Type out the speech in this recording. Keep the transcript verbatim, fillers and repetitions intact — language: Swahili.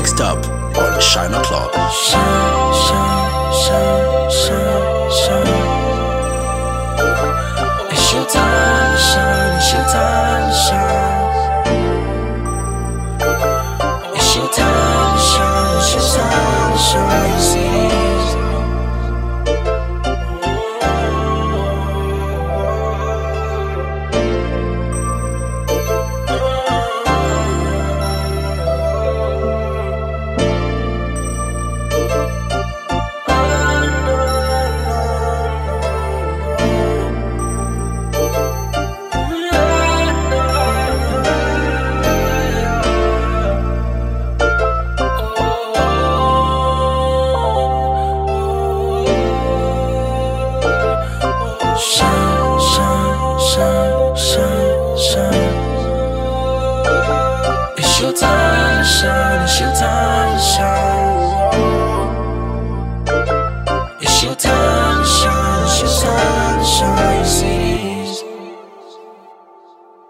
Next up on Shine O'Clock. Shine, shine, shine, shine, shine. It's your time to shine, it's your time to shine. It's your time to shine, it's your time to shine. Yes, it is. Shine, shine, shine, shine, shine. It's your time to shine, it's your time to shine.